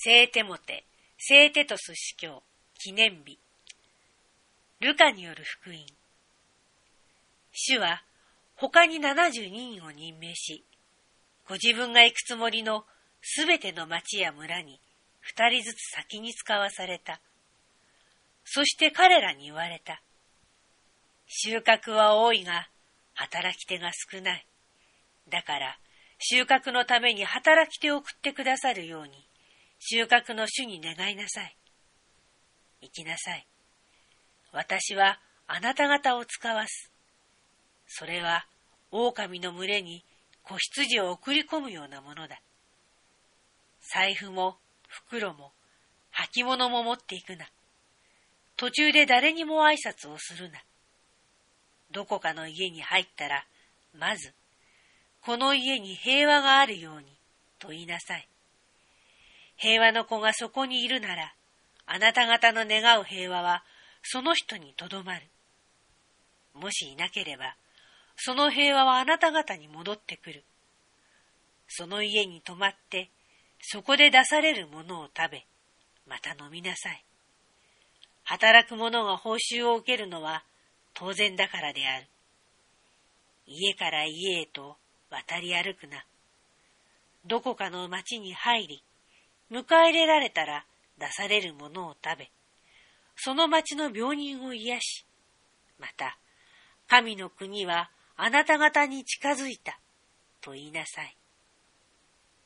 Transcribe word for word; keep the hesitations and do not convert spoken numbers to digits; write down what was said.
聖テモテ、聖テトス司教、記念日。ルカによる福音。主は他にななじゅうににんを任命し、ご自分が行くつもりのすべての町や村に二人ずつ先に使わされた。そして彼らに言われた。収穫は多いが、働き手が少ない。だから、収穫のために働き手を送ってくださるように、収穫の主に願いなさい。行きなさい。私はあなた方を使わす。それは、狼の群れに子羊を送り込むようなものだ。財布も袋も履物も持っていくな。途中で誰にも挨拶をするな。どこかの家に入ったら、まず、この家に平和があるように、と言いなさい。平和の子がそこにいるなら、あなた方の願う平和は、その人にとどまる。もしいなければ、その平和はあなた方に戻ってくる。その家に泊まって、そこで出されるものを食べ、また飲みなさい。働く者が報酬を受けるのは当然だからである。家から家へと渡り歩くな。どこかの町に入り、迎え入れられたら出されるものを食べ、その町の病人を癒し、また、神の国はあなた方に近づいた、と言いなさい。